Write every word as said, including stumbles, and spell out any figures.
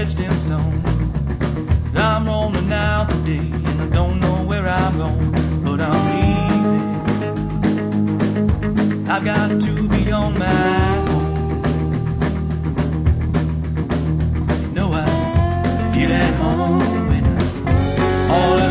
etched in stone. I'm rolling out today, and I don't know where I'm going, but I'm leaving. I've got to be on my own. You know I feel at home when I'm all alone.